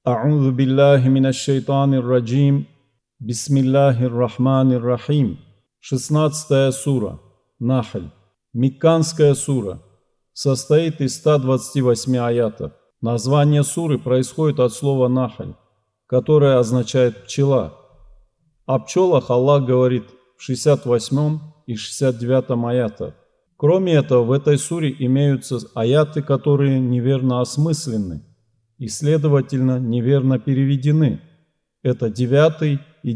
А'удзу биллахи минаш шайтанир раджим. Бисмиллахир рахманир рахим. 16 сура. Нахль. Мекканская сура. Состоит из 128 аятов. Название суры происходит от слова нахль, которое означает пчела. О пчелах Аллах говорит в 68 и 69 аятах. Кроме этого, в этой суре имеются аяты, которые неверно осмыслены и, следовательно, неверно переведены. Это 9 и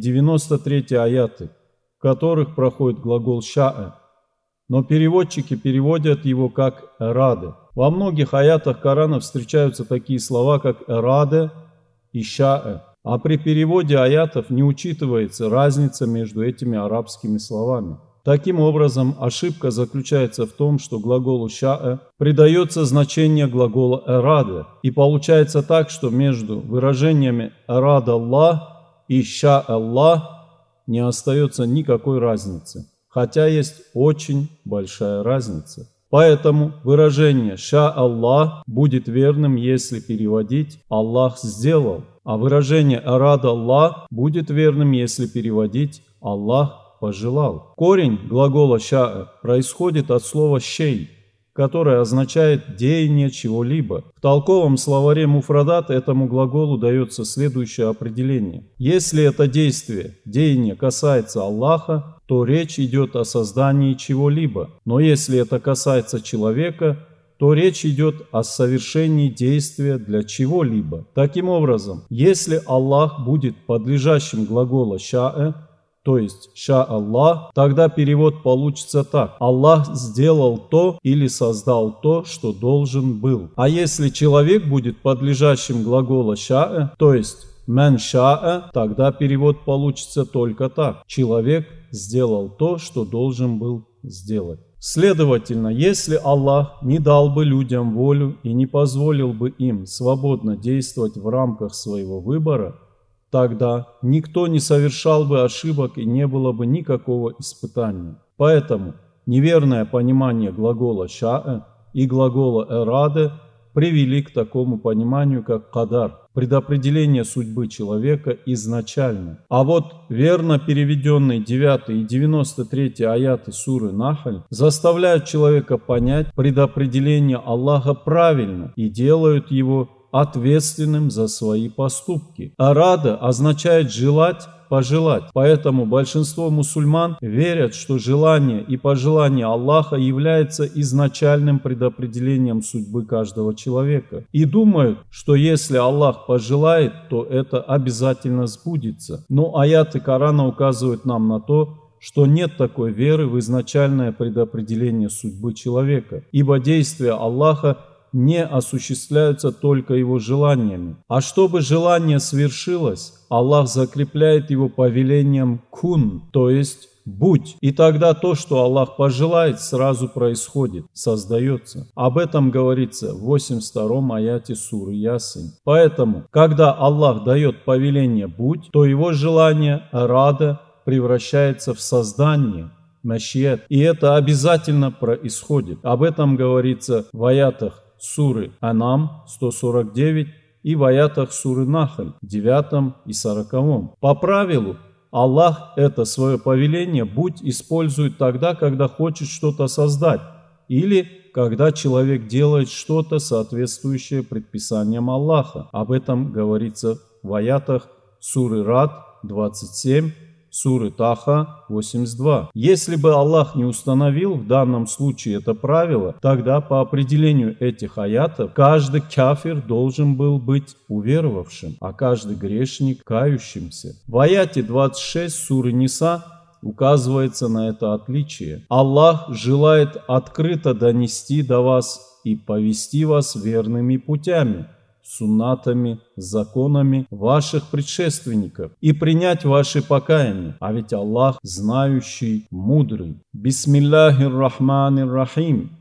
93 аяты, в которых проходит глагол «ша'а», но переводчики переводят его как «эраде». Во многих аятах Корана встречаются такие слова, как «эраде» и «ша'а», а при переводе аятов не учитывается разница между этими арабскими словами. Таким образом, ошибка заключается в том, что глаголу «ша'а» придается значение глагола «эраде», и получается так, что между выражениями «эрад Аллах» и «ша Аллах» не остается никакой разницы, хотя есть очень большая разница. Поэтому выражение «ша Аллах» будет верным, если переводить «Аллах сделал», а выражение «эрад Аллах» будет верным, если переводить «Аллах пожелал». Корень глагола «ша'а» происходит от слова «шей», которое означает «деяние чего-либо». В толковом словаре муфрадат этому глаголу дается следующее определение. Если это деяние касается Аллаха, то речь идет о создании чего-либо. Но если это касается человека, то речь идет о совершении действия для чего-либо. Таким образом, если Аллах будет подлежащим глагола «ша'а», то есть «ша Аллах», тогда перевод получится так: Аллах сделал то или создал то, что должен был. А если человек будет подлежащим глагола «ша'а», то есть «мен ша'а», тогда перевод получится только так: человек сделал то, что должен был сделать. Следовательно, если Аллах не дал бы людям волю и не позволил бы им свободно действовать в рамках своего выбора, тогда никто не совершал бы ошибок и не было бы никакого испытания. Поэтому неверное понимание глагола «ша'а» и глагола «эраде» привели к такому пониманию, как «кадар» – предопределение судьбы человека изначально. А вот верно переведенные 9 и 93 аяты суры Нахль заставляют человека понять предопределение Аллаха правильно и делают его ответственным за свои поступки. Арада означает желать, пожелать. Поэтому большинство мусульман верят, что желание и пожелание Аллаха является изначальным предопределением судьбы каждого человека. И думают, что если Аллах пожелает, то это обязательно сбудется. Но аяты Корана указывают нам на то, что нет такой веры в изначальное предопределение судьбы человека, ибо действия Аллаха не осуществляются только его желаниями. А чтобы желание свершилось, Аллах закрепляет его повелением «кун», то есть «будь». И тогда то, что Аллах пожелает, сразу происходит, создается. Об этом говорится в 82-м аяте суры Ясин. Поэтому, когда Аллах дает повеление «будь», то его желание «рада» превращается в создание, «машият». И это обязательно происходит. Об этом говорится в аятах суры Анам 149 и в аятах суры Нахль 9 и 40. По правилу, Аллах это свое повеление «будь» использует тогда, когда хочет что-то создать, или когда человек делает что-то, соответствующее предписаниям Аллаха. Об этом говорится в аятах суры Рад 27, суры Таха 82. Если бы Аллах не установил в данном случае это правило, тогда по определению этих аятов каждый кафир должен был быть уверовавшим, а каждый грешник кающимся. В аяте 26 суры Ниса указывается на это отличие. Аллах желает открыто донести до вас и повести вас верными путями, суннатами, законами ваших предшественников и принять ваши покаяния. А ведь Аллах знающий, мудрый. Бисмиллахир рахманир рахим.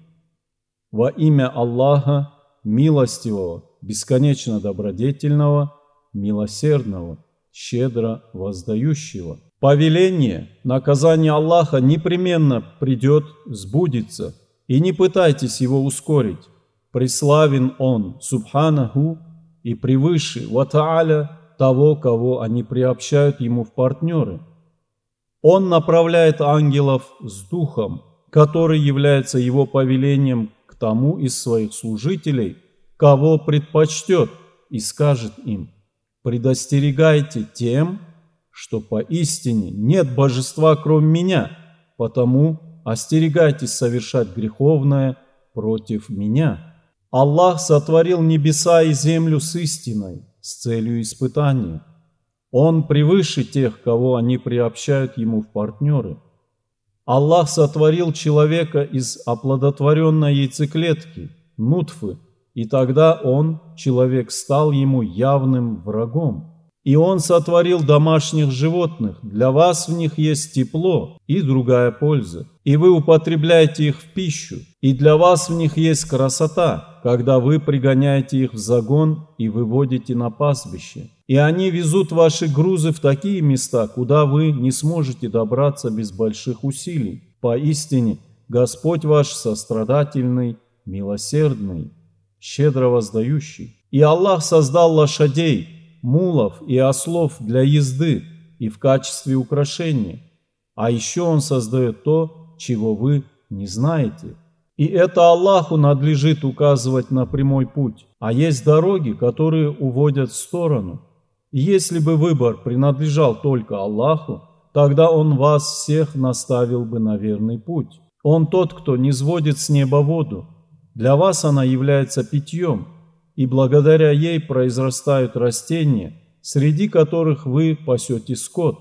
Во имя Аллаха, милостивого, бесконечно добродетельного, милосердного, щедро воздающего. Повеление, наказание Аллаха непременно придет, сбудется, и не пытайтесь его ускорить. Преславен Он, Субханаху, и превыше ва тааля того, кого они приобщают ему в партнеры. Он направляет ангелов с духом, который является его повелением к тому из своих служителей, кого предпочтет, и скажет им: предостерегайте тем, что поистине нет божества, кроме меня, потому остерегайтесь совершать греховное против меня. Аллах сотворил небеса и землю с истиной, с целью испытания. Он превыше тех, кого они приобщают ему в партнеры. Аллах сотворил человека из оплодотворенной яйцеклетки, нутфы, и тогда он, человек, стал ему явным врагом. И он сотворил домашних животных, для вас в них есть тепло и другая польза, и вы употребляете их в пищу, и для вас в них есть красота, когда вы пригоняете их в загон и выводите на пастбище. И они везут ваши грузы в такие места, куда вы не сможете добраться без больших усилий. Поистине, Господь ваш сострадательный, милосердный, щедро воздающий. И Аллах создал лошадей, мулов и ослов для езды и в качестве украшения. А еще Он создает то, чего вы не знаете. И это Аллаху надлежит указывать на прямой путь. А есть дороги, которые уводят в сторону. И если бы выбор принадлежал только Аллаху, тогда Он вас всех наставил бы на верный путь. Он тот, кто низводит с неба воду. Для вас она является питьем, и благодаря ей произрастают растения, среди которых вы пасете скот.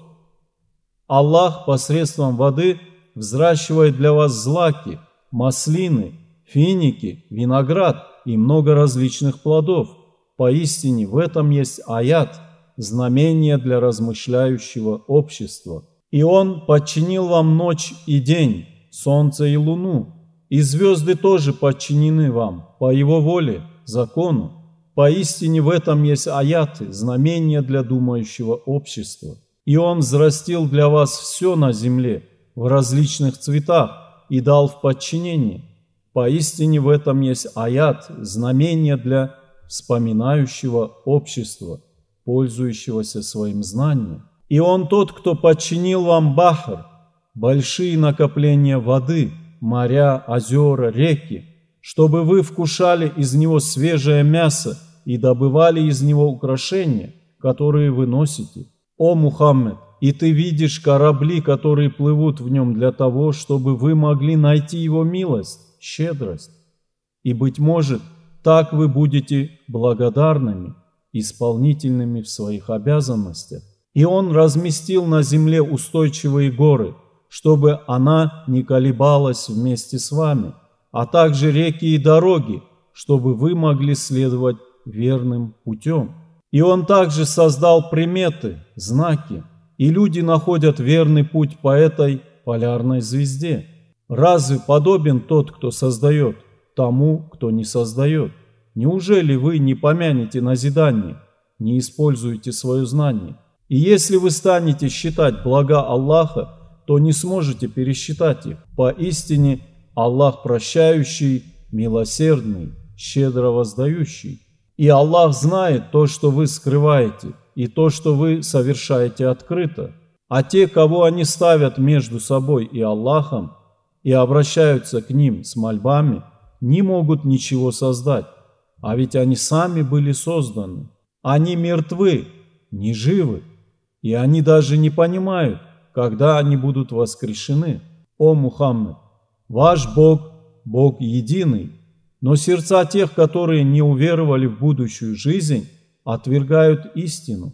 Аллах посредством воды взращивает для вас злаки, маслины, финики, виноград и много различных плодов. Поистине в этом есть аят, знамение для размышляющего общества. И Он подчинил вам ночь и день, солнце и луну, и звезды тоже подчинены вам по Его воле, закону. Поистине в этом есть аяты, знамения для думающего общества. И Он взрастил для вас все на земле в различных цветах и дал в подчинение. Поистине в этом есть аят, знамение для вспоминающего общества, пользующегося своим знанием. И Он тот, кто подчинил вам бахр, большие накопления воды, моря, озера, реки, чтобы вы вкушали из него свежее мясо и добывали из него украшения, которые вы носите. О Мухаммед, и ты видишь корабли, которые плывут в нем для того, чтобы вы могли найти его милость, щедрость. И, быть может, так вы будете благодарными, исполнительными в своих обязанностях. И Он разместил на земле устойчивые горы, чтобы она не колебалась вместе с вами, а также реки и дороги, чтобы вы могли следовать верным путем. И Он также создал приметы, знаки, и люди находят верный путь по этой полярной звезде. Разве подобен тот, кто создает, тому, кто не создает? Неужели вы не помянете назидание, не используете свое знание? И если вы станете считать блага Аллаха, то не сможете пересчитать их. Поистине Аллах прощающий, милосердный, щедро воздающий. И Аллах знает то, что вы скрываете, и то, что вы совершаете открыто. А те, кого они ставят между собой и Аллахом, и обращаются к ним с мольбами, не могут ничего создать. А ведь они сами были созданы. Они мертвы, не живы, и они даже не понимают, когда они будут воскрешены. О Мухаммед, ваш Бог – Бог единый, но сердца тех, которые не уверовали в будущую жизнь, отвергают истину.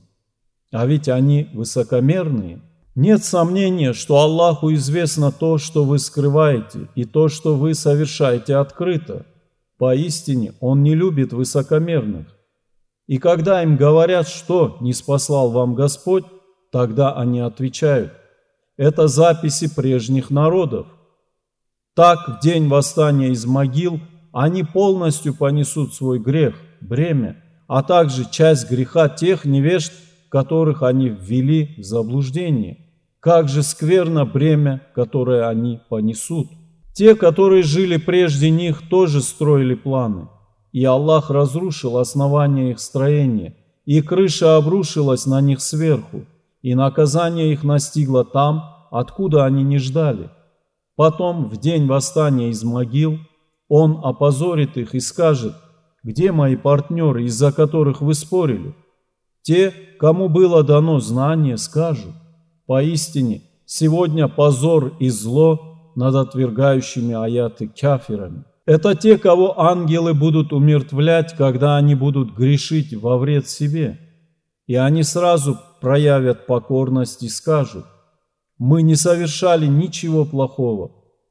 А ведь они высокомерные. Нет сомнения, что Аллаху известно то, что вы скрываете, и то, что вы совершаете открыто. Поистине Он не любит высокомерных. И когда им говорят, что не спаслал вам Господь, тогда они отвечают: это записи прежних народов. Так в день восстания из могил они полностью понесут свой грех, бремя, а также часть греха тех невежд, которых они ввели в заблуждение. Как же скверно бремя, которое они понесут. Те, которые жили прежде них, тоже строили планы. и Аллах разрушил основание их строения, и крыша обрушилась на них сверху, и наказание их настигло там, откуда они не ждали. Потом, в день восстания из могил, Он опозорит их и скажет: «Где мои партнеры, из-за которых вы спорили?» Те, кому было дано знание, скажут: «Поистине, сегодня позор и зло над отвергающими аяты кафирами». Это те, кого ангелы будут умертвлять, когда они будут грешить во вред себе. И они сразу проявят покорность и скажут: «Мы не совершали ничего плохого».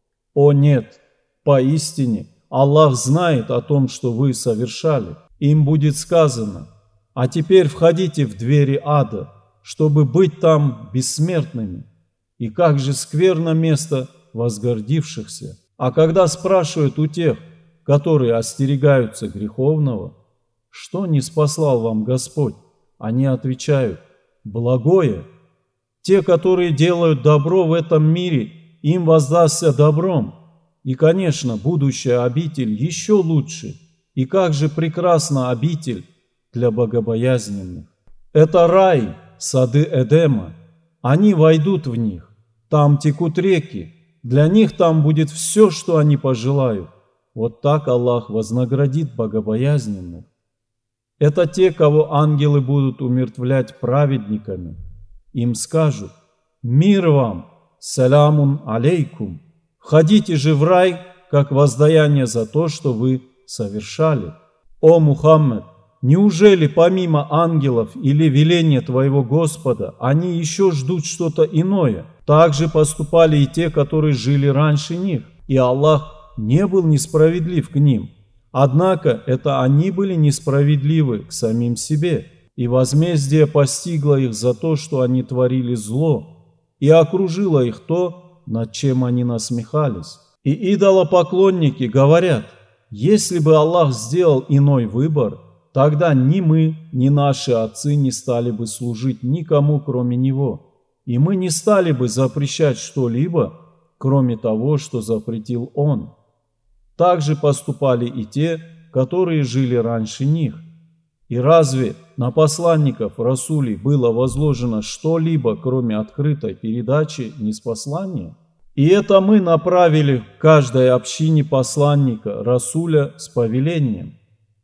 О нет, поистине, Аллах знает о том, что вы совершали. Им будет сказано: «А теперь входите в двери ада, чтобы быть там бессмертными». И как же скверно место возгордившихся. А когда спрашивают у тех, которые остерегаются греховного: «Что ниспослал вам Господь?», они отвечают: «Благое». Те, которые делают добро в этом мире, им воздастся добром. И, конечно, будущая обитель еще лучше. И как же прекрасна обитель для богобоязненных. Это рай, сады Эдема. Они войдут в них. Там текут реки. Для них там будет все, что они пожелают. Вот так Аллах вознаградит богобоязненных. Это те, кого ангелы будут умертвлять праведниками. Им скажут: «Мир вам, салямун алейкум». Входите же в рай, как воздаяние за то, что вы совершали. О Мухаммед, неужели помимо ангелов или веления твоего Господа они еще ждут что-то иное? Так же поступали и те, которые жили раньше них, и Аллах не был несправедлив к ним. Однако это они были несправедливы к самим себе, и возмездие постигло их за то, что они творили зло, и окружило их то, над чем они насмехались. И идолопоклонники говорят: если бы Аллах сделал иной выбор, тогда ни мы, ни наши отцы не стали бы служить никому, кроме Него, и мы не стали бы запрещать что-либо, кроме того, что запретил Он. Так же поступали и те, которые жили раньше них. И разве на посланников Расулей было возложено что-либо, кроме открытой передачи ниспослания? И это мы направили к каждой общине посланника Расуля с повелением: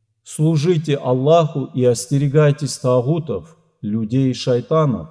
служите Аллаху и остерегайтесь тагутов, людей и шайтанов.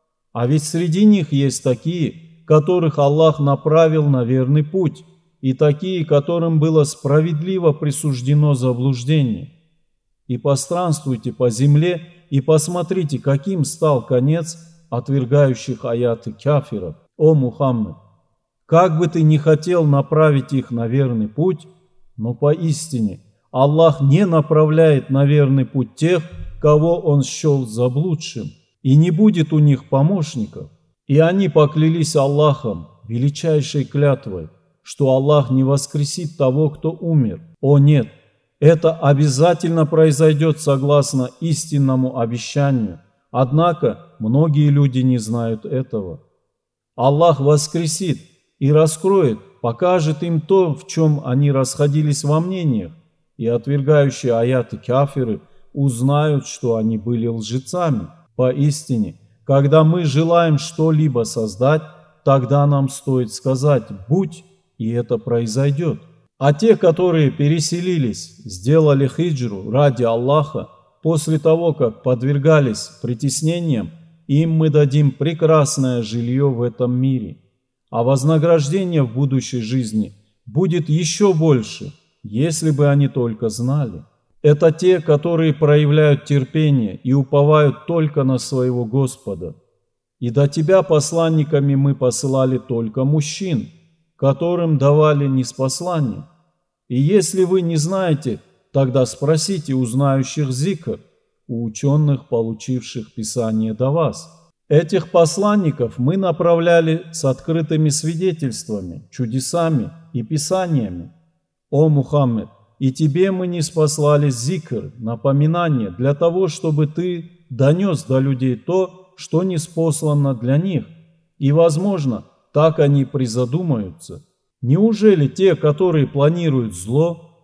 А ведь среди них есть такие, которых Аллах направил на верный путь, и такие, которым было справедливо присуждено заблуждение. И постранствуйте по земле и посмотрите, каким стал конец отвергающих аяты кафиров. О Мухаммед, как бы ты ни хотел направить их на верный путь, но поистине Аллах не направляет на верный путь тех, кого Он счел заблудшим, и не будет у них помощников. И они поклялись Аллахом величайшей клятвой, что Аллах не воскресит того, кто умер. О нет, это обязательно произойдет согласно истинному обещанию, однако многие люди не знают этого. Аллах воскресит и раскроет, покажет им то, в чем они расходились во мнениях, и отвергающие аяты кафиры узнают, что они были лжецами. Поистине, когда мы желаем что-либо создать, тогда нам стоит сказать «будь», и это произойдет. А те, которые переселились, сделали хиджру ради Аллаха, после того, как подвергались притеснениям, им мы дадим прекрасное жилье в этом мире. А вознаграждение в будущей жизни будет еще больше, если бы они только знали. Это те, которые проявляют терпение и уповают только на своего Господа. И до тебя посланниками мы посылали только мужчин, которым давали ниспослание. И если вы не знаете, тогда спросите у знающих зикр, у ученых, получивших Писание до вас. Этих посланников мы направляли с открытыми свидетельствами, чудесами и писаниями. О Мухаммед, и тебе мы ниспослали зикр, напоминание, для того, чтобы ты донес до людей то, что ниспослано для них, и, возможно, так они призадумаются. Неужели те, которые планируют зло,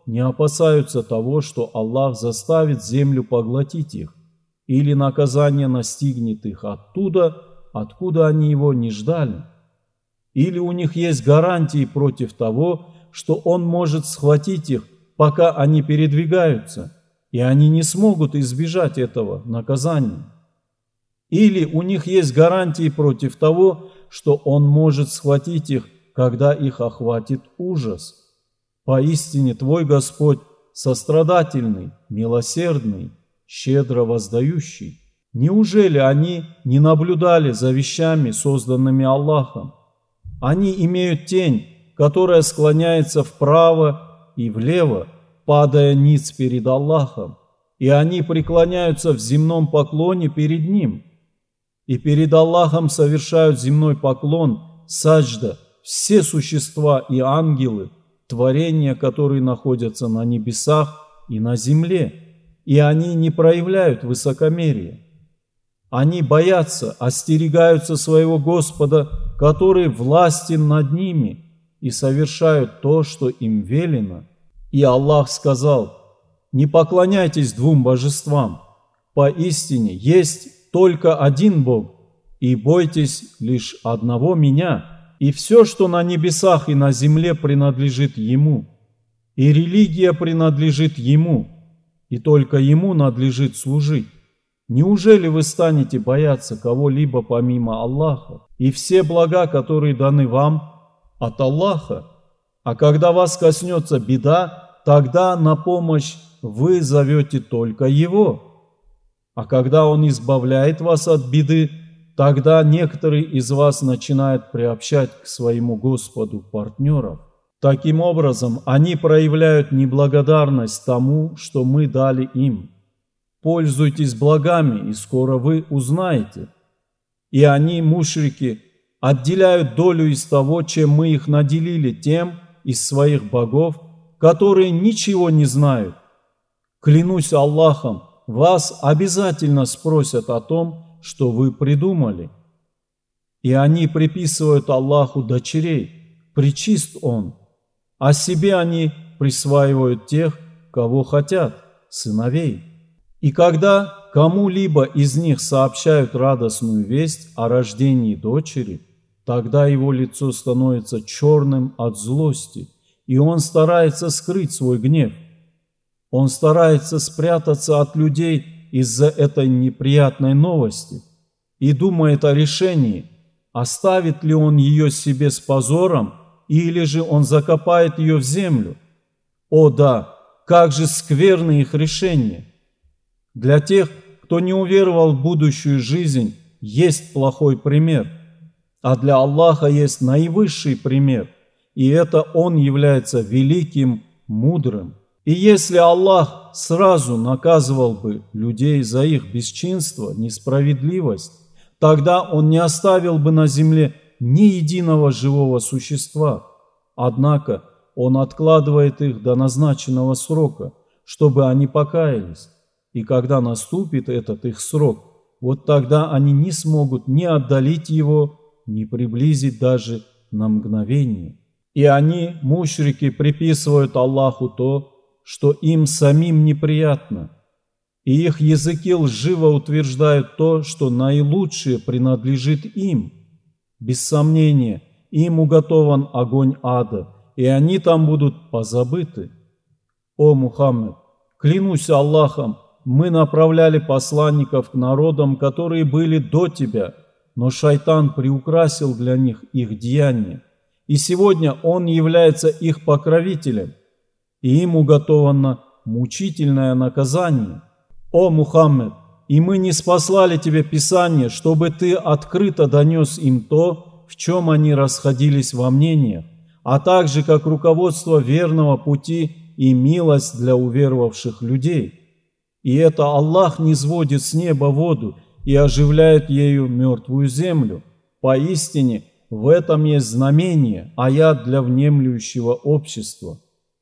не опасаются того, что Аллах заставит землю поглотить их, или наказание настигнет их оттуда, откуда они его не ждали. Или у них есть гарантии против того, что Он может схватить их, пока они передвигаются, и они не смогут избежать этого наказания. Или у них есть гарантии против того, что Он может схватить их, когда их охватит ужас. Поистине Твой Господь сострадательный, милосердный, щедро воздающий. Неужели они не наблюдали за вещами, созданными Аллахом? Они имеют тень, которая склоняется вправо и влево, падая ниц перед Аллахом, и они преклоняются в земном поклоне перед Ним. И перед Аллахом совершают земной поклон, саджда, все существа и ангелы, творения, которые находятся на небесах и на земле, и они не проявляют высокомерия. Они боятся, остерегаются своего Господа, который властен над ними, и совершают то, что им велено. И Аллах сказал: «Не поклоняйтесь двум божествам, поистине есть только один Бог, и бойтесь лишь одного Меня, и все, что на небесах и на земле, принадлежит Ему, и религия принадлежит Ему, и только Ему надлежит служить. Неужели вы станете бояться кого-либо помимо Аллаха, и все блага, которые даны вам, от Аллаха? А когда вас коснется беда, тогда на помощь вы зовете только Его. А когда Он избавляет вас от беды, тогда некоторые из вас начинают приобщать к своему Господу партнеров. Таким образом, они проявляют неблагодарность тому, что мы дали им. Пользуйтесь благами, и скоро вы узнаете. И они, мушрики, отделяют долю из того, чем мы их наделили, тем из своих богов, которые ничего не знают. Клянусь Аллахом, вас обязательно спросят о том, что вы придумали. И они приписывают Аллаху дочерей, пречист Он, а себе они присваивают тех, кого хотят, сыновей. И когда кому-либо из них сообщают радостную весть о рождении дочери, тогда его лицо становится черным от злости, и он старается скрыть свой гнев. Он старается спрятаться от людей из-за этой неприятной новости и думает о решении, оставит ли он ее себе с позором, или же он закопает ее в землю. О да, как же скверны их решения! Для тех, кто не уверовал в будущую жизнь, есть плохой пример, а для Аллаха есть наивысший пример, и это Он является великим, мудрым. И если Аллах сразу наказывал бы людей за их бесчинство, несправедливость, тогда Он не оставил бы на земле ни единого живого существа. Однако Он откладывает их до назначенного срока, чтобы они покаялись. И когда наступит этот их срок, вот тогда они не смогут ни отдалить его, ни приблизить даже на мгновение. И они, мушрики, приписывают Аллаху то, что им самим неприятно. И их языки лживо утверждают то, что наилучшее принадлежит им. Без сомнения, им уготован огонь ада, и они там будут позабыты. О Мухаммед, клянусь Аллахом, мы направляли посланников к народам, которые были до тебя, но шайтан приукрасил для них их деяния, и сегодня он является их покровителем, и им уготовано мучительное наказание. О Мухаммед, и мы не спаслали тебе Писание, чтобы ты открыто донес им то, в чем они расходились во мнениях, а также как руководство верного пути и милость для уверовавших людей. И это Аллах низводит с неба воду и оживляет ею мертвую землю. Поистине, в этом есть знамение, аят для внемлющего общества.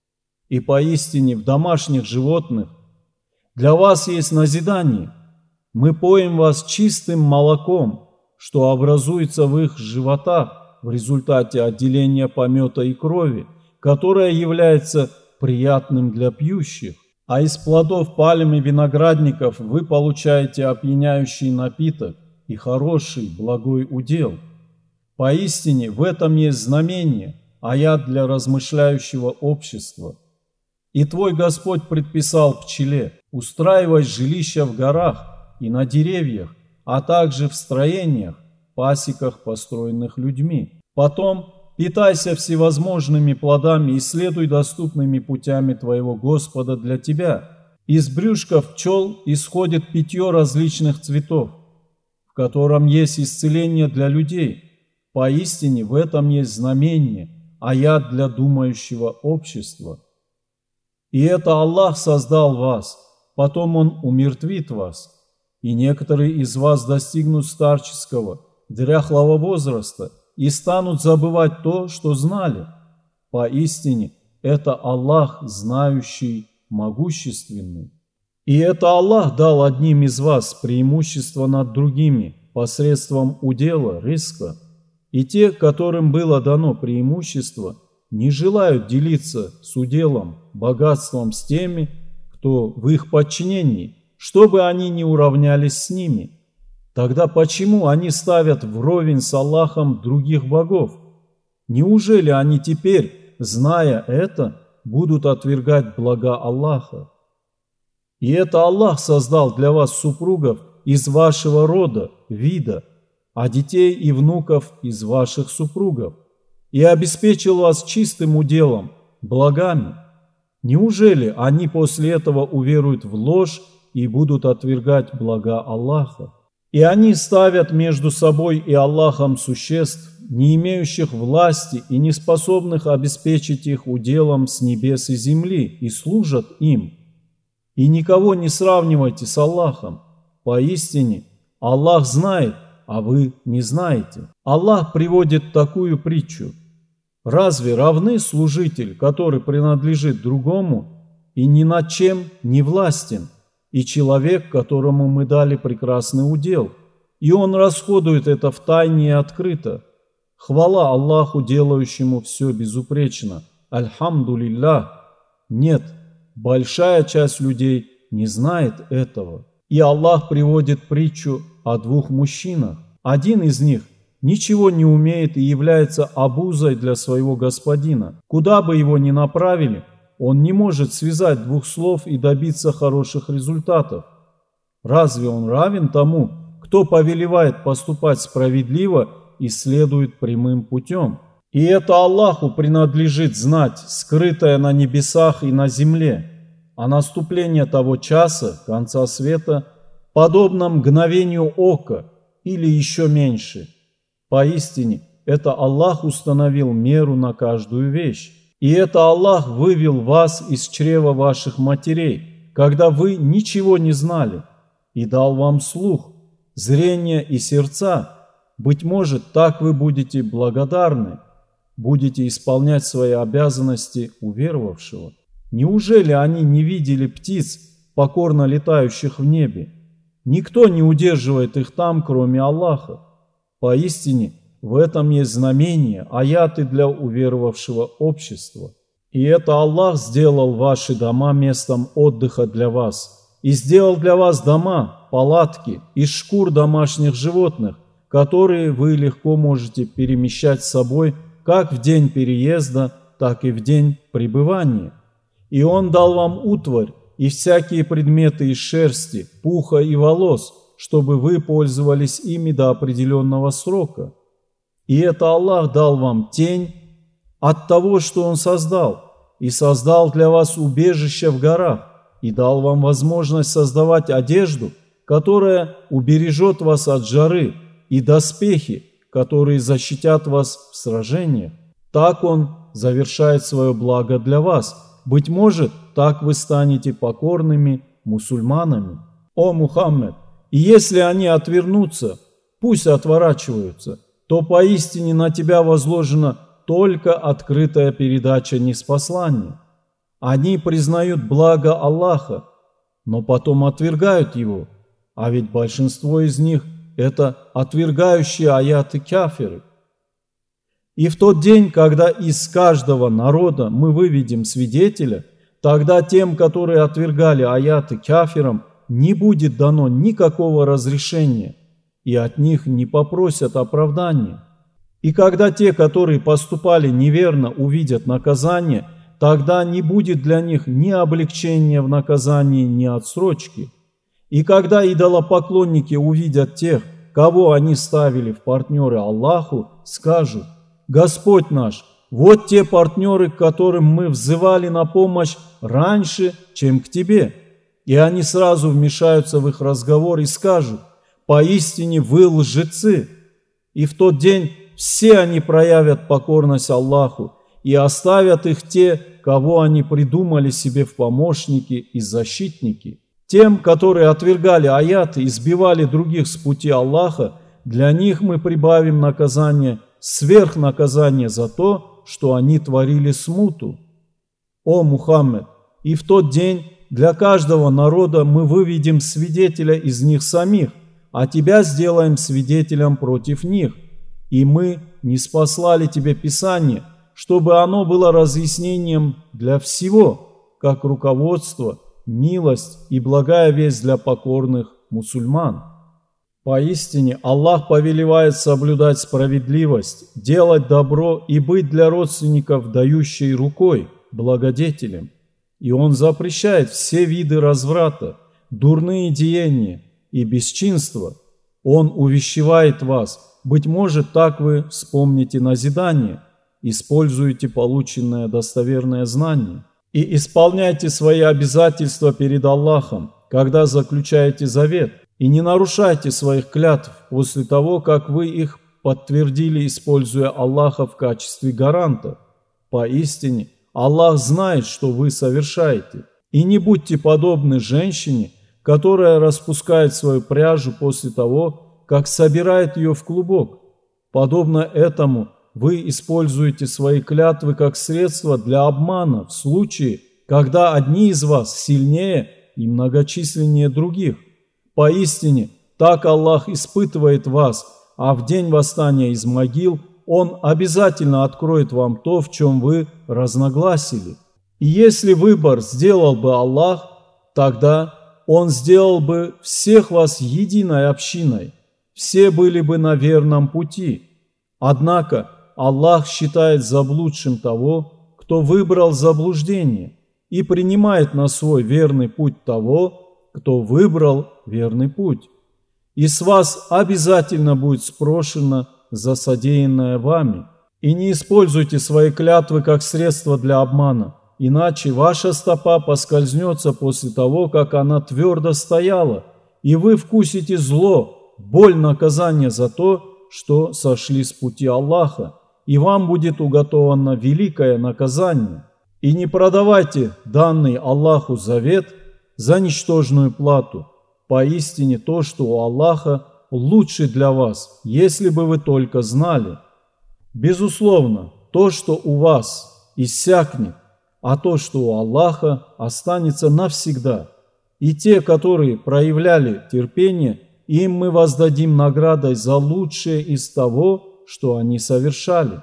И поистине в домашних животных для вас есть назидание. Мы поим вас чистым молоком, что образуется в их животах в результате отделения помета и крови, которая является приятным для пьющих, а из плодов пальм и виноградников вы получаете опьяняющий напиток и хороший, благой удел. Поистине в этом есть знамение, аят для размышляющего общества. И твой Господь предписал пчеле: устраивай жилища в горах и на деревьях, а также в строениях, пасеках, построенных людьми. Потом питайся всевозможными плодами и следуй доступными путями твоего Господа для тебя. Из брюшков пчел исходит питье различных цветов, в котором есть исцеление для людей. Поистине в этом есть знамение, аят для думающего общества. И это Аллах создал вас, потом Он умертвит вас, и некоторые из вас достигнут старческого, дряхлого возраста и станут забывать то, что знали. Поистине это Аллах, знающий, могущественный. И это Аллах дал одним из вас преимущество над другими посредством удела, риска. И те, которым было дано преимущество, не желают делиться с уделом, богатством с теми, кто в их подчинении, чтобы они не уравнялись с ними. Тогда почему они ставят вровень с Аллахом других богов? Неужели они теперь, зная это, будут отвергать блага Аллаха? И это Аллах создал для вас супругов из вашего рода, вида, а детей и внуков из ваших супругов, и обеспечил вас чистым уделом, благами. Неужели они после этого уверуют в ложь и будут отвергать блага Аллаха? И они ставят между собой и Аллахом существ, не имеющих власти и не способных обеспечить их уделом с небес и земли, и служат им. И никого не сравнивайте с Аллахом. Поистине, Аллах знает, а вы не знаете. Аллах приводит такую притчу. Разве равны служитель, который принадлежит другому и ни над чем не властен, и человек, которому мы дали прекрасный удел, и он расходует это втайне и открыто? Хвала Аллаху, делающему все безупречно. Альхамдулиллах. Нет, большая часть людей не знает этого. И Аллах приводит притчу о двух мужчинах. Один из них ничего не умеет и является обузой для своего господина. Куда бы его ни направили, он не может связать двух слов и добиться хороших результатов. Разве он равен тому, кто повелевает поступать справедливо и следует прямым путем? И это Аллаху принадлежит знать, скрытое на небесах и на земле. А наступление того часа, конца света, подобно мгновению ока или еще меньше. Поистине, это Аллах установил меру на каждую вещь. И это Аллах вывел вас из чрева ваших матерей, когда вы ничего не знали, и дал вам слух, зрение и сердца. Быть может, так вы будете благодарны, будете исполнять свои обязанности уверовавшего. Неужели они не видели птиц, покорно летающих в небе? Никто не удерживает их там, кроме Аллаха. Поистине, в этом есть знамение, аяты для уверовавшего общества. И это Аллах сделал ваши дома местом отдыха для вас, и сделал для вас дома, палатки из шкур домашних животных, которые вы легко можете перемещать с собой как в день переезда, так и в день пребывания. И Он дал вам утварь и всякие предметы из шерсти, пуха и волос, чтобы вы пользовались ими до определенного срока. И это Аллах дал вам тень от того, что Он создал, и создал для вас убежище в горах, и дал вам возможность создавать одежду, которая убережет вас от жары, и доспехи, которые защитят вас в сражениях. Так Он завершает свое благо для вас. Быть может, так вы станете покорными мусульманами. О Мухаммед, и если они отвернутся, пусть отворачиваются, то поистине на тебя возложена только открытая передача ниспослания. Они признают благо Аллаха, но потом отвергают его, а ведь большинство из них – это отвергающие аяты кафиры. И в тот день, когда из каждого народа мы выведем свидетеля, тогда тем, которые отвергали аяты кафирам, не будет дано никакого разрешения, и от них не попросят оправдания. И когда те, которые поступали неверно, увидят наказание, тогда не будет для них ни облегчения в наказании, ни отсрочки. И когда идолопоклонники увидят тех, кого они ставили в партнеры Аллаху, скажут: «Господь наш, вот те партнеры, к которым мы взывали на помощь раньше, чем к Тебе». И они сразу вмешаются в их разговор и скажут: «Поистине вы лжецы». И в тот день все они проявят покорность Аллаху, и оставят их те, кого они придумали себе в помощники и защитники. Тем, которые отвергали аяты и сбивали других с пути Аллаха, для них мы прибавим наказание сверх наказания за то, что они творили смуту. О Мухаммед, и в тот день для каждого народа мы выведем свидетеля из них самих, а тебя сделаем свидетелем против них. И мы ниспослали тебе Писание, чтобы оно было разъяснением для всего, как руководство, милость и благая весть для покорных мусульман. Поистине Аллах повелевает соблюдать справедливость, делать добро и быть для родственников дающей рукой, благодетелем. И Он запрещает все виды разврата, дурные деяния и бесчинства. Он увещевает вас, быть может, так вы вспомните назидание, используете полученное достоверное знание и исполняйте свои обязательства перед Аллахом, когда заключаете завет, и не нарушайте своих клятв после того, как вы их подтвердили, используя Аллаха в качестве гаранта. Поистине, Аллах знает, что вы совершаете. И не будьте подобны женщине, которая распускает свою пряжу после того, как собирает ее в клубок. Подобно этому вы используете свои клятвы как средство для обмана в случае, когда одни из вас сильнее и многочисленнее других. Поистине, так Аллах испытывает вас, а в день восстания из могил Он обязательно откроет вам то, в чем вы разногласили. И если выбор сделал бы Аллах, тогда Он сделал бы всех вас единой общиной, все были бы на верном пути. Однако Аллах считает заблудшим того, кто выбрал заблуждение, и принимает на свой верный путь того, кто выбрал верный путь. И с вас обязательно будет спрошено за содеянное вами. И не используйте свои клятвы как средство для обмана, иначе ваша стопа поскользнется после того, как она твердо стояла, и вы вкусите зло, боль наказания за то, что сошли с пути Аллаха, и вам будет уготовано великое наказание. И не продавайте данный Аллаху завет за ничтожную плату. Поистине то, что у Аллаха, лучше для вас, если бы вы только знали. Безусловно, то, что у вас, иссякнет, а то, что у Аллаха, останется навсегда. И те, которые проявляли терпение, им мы воздадим наградой за лучшее из того, что они совершали.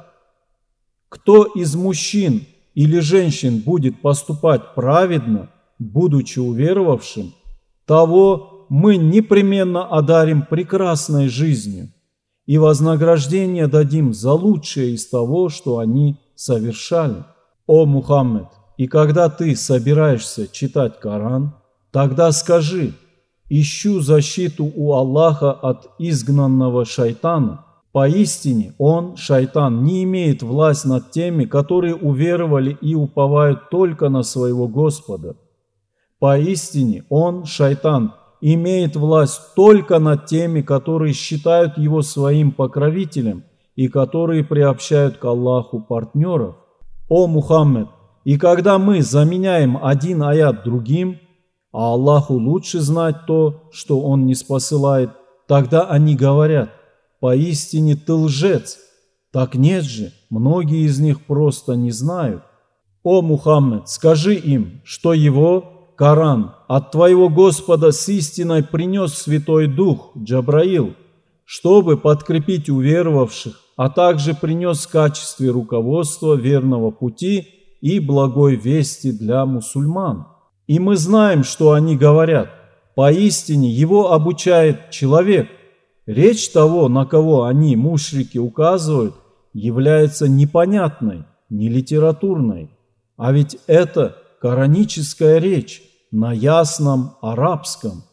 Кто из мужчин или женщин будет поступать праведно, будучи уверовавшим, того мы непременно одарим прекрасной жизнью и вознаграждение дадим за лучшее из того, что они совершали. О Мухаммед, и когда ты собираешься читать Коран, тогда скажи: ищу защиту у Аллаха от изгнанного шайтана. Поистине он, шайтан, не имеет власть над теми, которые уверовали и уповают только на своего Господа. Поистине он, шайтан, имеет власть только над теми, которые считают его своим покровителем и которые приобщают к Аллаху партнеров. О Мухаммед, и когда мы заменяем один аят другим, а Аллаху лучше знать то, что Он ниспосылает, тогда они говорят: поистине ты лжец. Так нет же, многие из них просто не знают. О Мухаммед, скажи им, что его, Коран, от твоего Господа с истиной принес Святой Дух, Джабраил, чтобы подкрепить уверовавших, а также принес в качестве руководства верного пути и благой вести для мусульман. И мы знаем, что они говорят. Поистине его обучает человек. Речь того, на кого они, мушрики, указывают, является непонятной, не литературной. А ведь это кораническая речь на ясном арабском.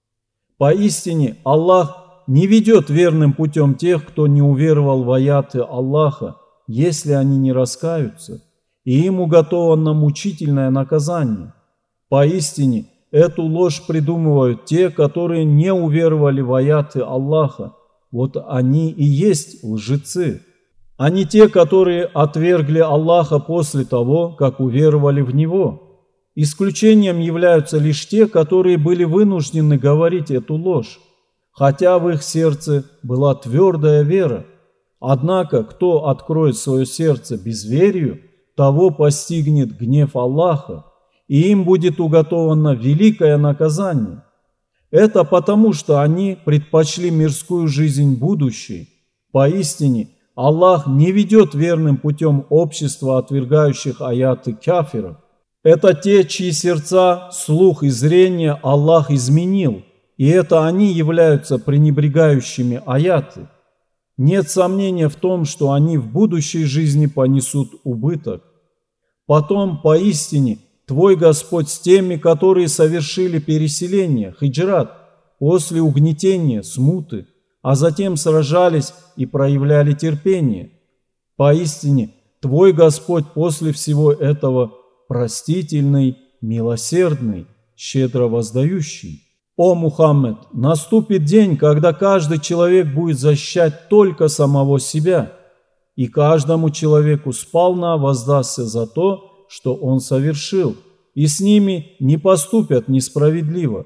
Поистине Аллах не ведет верным путем тех, кто не уверовал в аяты Аллаха, если они не раскаются, и им уготовано мучительное наказание. Поистине эту ложь придумывают те, которые не уверовали в аяты Аллаха. Вот они и есть лжецы. Они те, которые отвергли Аллаха после того, как уверовали в Него. Исключением являются лишь те, которые были вынуждены говорить эту ложь, хотя в их сердце была твердая вера. Однако, кто откроет свое сердце безверию, того постигнет гнев Аллаха, и им будет уготовано великое наказание. Это потому, что они предпочли мирскую жизнь будущей. Поистине, Аллах не ведет верным путем общества, отвергающих аяты кафиров. Это те, чьи сердца, слух и зрение Аллах изменил, и это они являются пренебрегающими аяты. Нет сомнения в том, что они в будущей жизни понесут убыток. Потом, поистине, Твой Господь с теми, которые совершили переселение, хиджрат, после угнетения, смуты, а затем сражались и проявляли терпение. Поистине, Твой Господь после всего этого простительный, милосердный, щедро воздающий. О Мухаммед, наступит день, когда каждый человек будет защищать только самого себя, и каждому человеку сполна воздастся за то, что он совершил, и с ними не поступят несправедливо.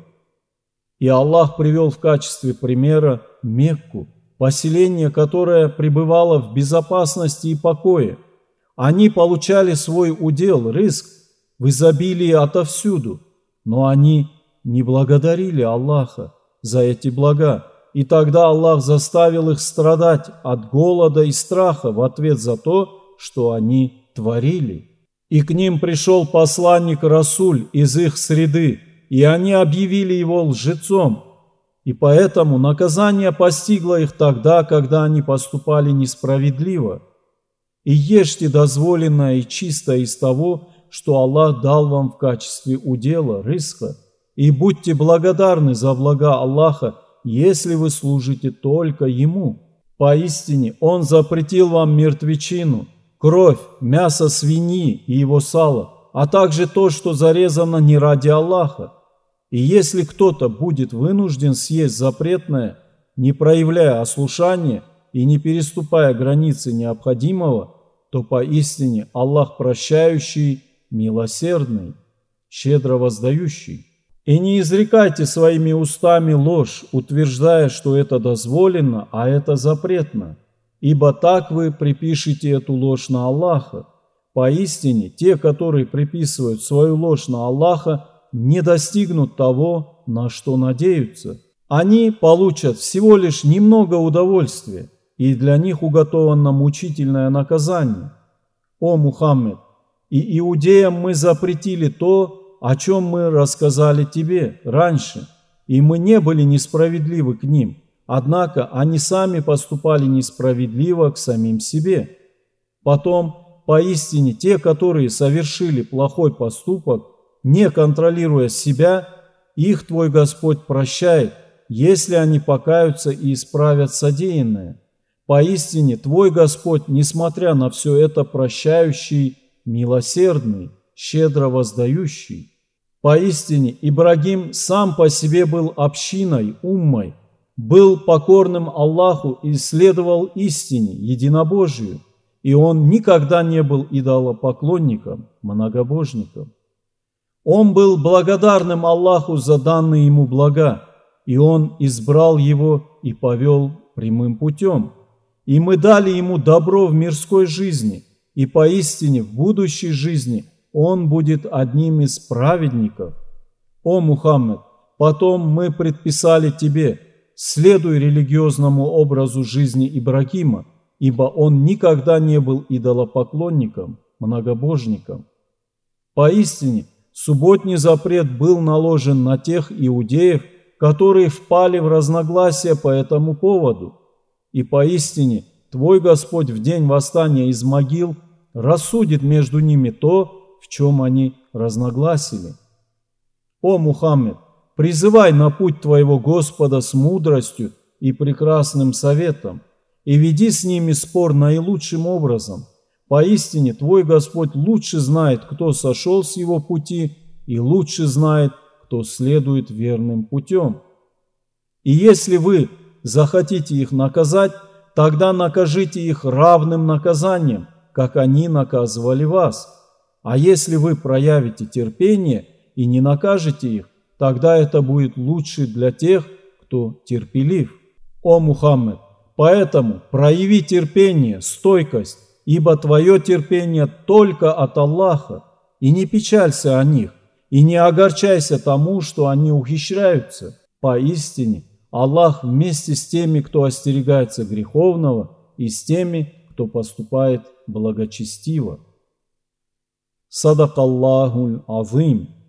И Аллах привел в качестве примера Мекку, поселение, которое пребывало в безопасности и покое. Они получали свой удел, рызк, в изобилии отовсюду, но они не благодарили Аллаха за эти блага, и тогда Аллах заставил их страдать от голода и страха в ответ за то, что они творили. И к ним пришел посланник Расуль из их среды, и они объявили его лжецом, и поэтому наказание постигло их тогда, когда они поступали несправедливо. И ешьте дозволенное и чистое из того, что Аллах дал вам в качестве удела, рызка, и будьте благодарны за блага Аллаха, если вы служите только Ему. Поистине Он запретил вам мертвечину, кровь, мясо свиньи и его сало, а также то, что зарезано не ради Аллаха. И если кто-то будет вынужден съесть запретное, не проявляя ослушания и не переступая границы необходимого, то поистине Аллах прощающий, милосердный, щедро воздающий. И не изрекайте своими устами ложь, утверждая, что это дозволено, а это запретно, ибо так вы припишете эту ложь на Аллаха. Поистине, те, которые приписывают свою ложь на Аллаха, не достигнут того, на что надеются. Они получат всего лишь немного удовольствия, и для них уготовано мучительное наказание. О Мухаммед, и иудеям мы запретили то, о чем мы рассказали тебе раньше, и мы не были несправедливы к ним, однако они сами поступали несправедливо к самим себе. Потом, поистине, те, которые совершили плохой поступок, не контролируя себя, их Твой Господь прощает, если они покаются и исправят содеянное. Поистине, Твой Господь, несмотря на все это, прощающий, милосердный, щедро воздающий. Поистине, Ибрагим сам по себе был общиной, уммой, был покорным Аллаху и следовал истине, единобожию, и он никогда не был идолопоклонником, многобожником. Он был благодарным Аллаху за данные ему блага, и он избрал его и повел прямым путем. И мы дали ему добро в мирской жизни, и поистине в будущей жизни он будет одним из праведников. О Мухаммед, потом мы предписали тебе, следуй религиозному образу жизни Ибрагима, ибо он никогда не был идолопоклонником, многобожником. Поистине, субботний запрет был наложен на тех иудеев, которые впали в разногласия по этому поводу. И поистине, твой Господь в день восстания из могил рассудит между ними то, в чем они разногласили. О Мухаммед, призывай на путь твоего Господа с мудростью и прекрасным советом, и веди с ними спор наилучшим образом. Поистине, твой Господь лучше знает, кто сошел с его пути, и лучше знает, кто следует верным путем. И если вы захотите их наказать, тогда накажите их равным наказанием, как они наказывали вас. А если вы проявите терпение и не накажете их, тогда это будет лучше для тех, кто терпелив. О Мухаммед, поэтому прояви терпение, стойкость, ибо твое терпение только от Аллаха, и не печалься о них, и не огорчайся тому, что они ухищряются. Поистине, Аллах вместе с теми, кто остерегается греховного, и с теми, кто поступает благочестиво. Садакаллахуль азим.